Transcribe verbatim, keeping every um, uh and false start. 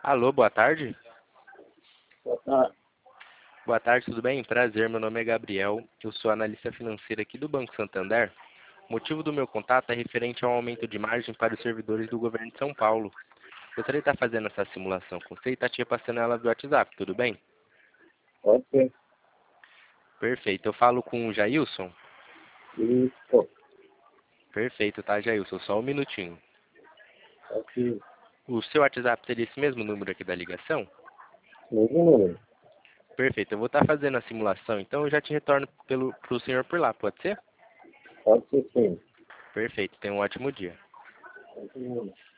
Alô, boa tarde. Boa tarde. Boa tarde, tudo bem? Prazer, meu nome é Gabriel, eu sou analista financeiro aqui do Banco Santander. O motivo do meu contato é referente ao aumento de margem para os servidores do governo de São Paulo. Gostaria de estar fazendo essa simulação com você e estar te repassando ela via WhatsApp, tudo bem? Pode ser. Perfeito, eu falo com o Jailson? Isso. Perfeito, tá, Jailson? Só um minutinho. Aqui. O seu WhatsApp seria esse mesmo número aqui da ligação? Mesmo número. Perfeito, eu vou estar fazendo a simulação, então eu já te retorno para o senhor por lá, pode ser? Pode ser sim. Perfeito, tenha um ótimo dia. Mesmo número.